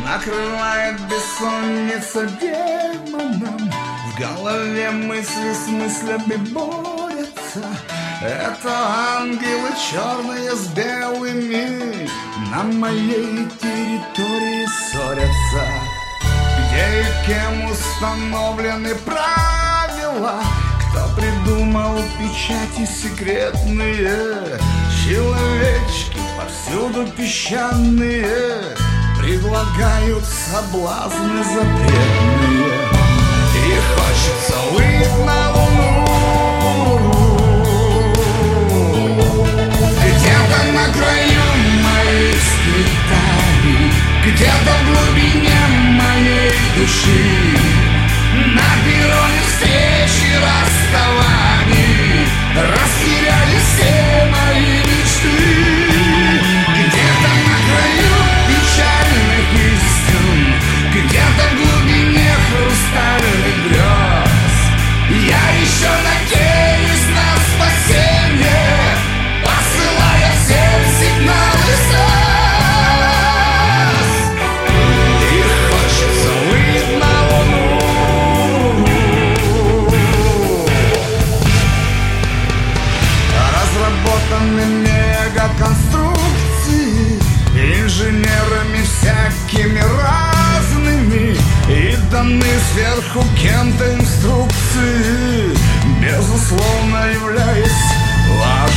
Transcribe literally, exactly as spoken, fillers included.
накрывает бессонница демоном. В голове мысли с мыслями борются. Это ангелы черные с белыми на моей территории ссорятся. Где и кем установлены правила? Кто придумал печати секретные? Человечки повсюду песчаные предлагают соблазны запретные. И хочется выйти на луну, где-то на краю моих скитаний, где-то в глубине моей души, на перроне встречи расставаний растеряли все мои мечты. Где-то на краю печальных истин, где-то в глубине хрустальных грез я еще надеюсь на спасение, посылая всем сигналы слез. И хочется выйти на луну. Разработаны мегаконструкции инженерами всякими разными и даны сверху кем-то инструкции, безусловно являясь важными.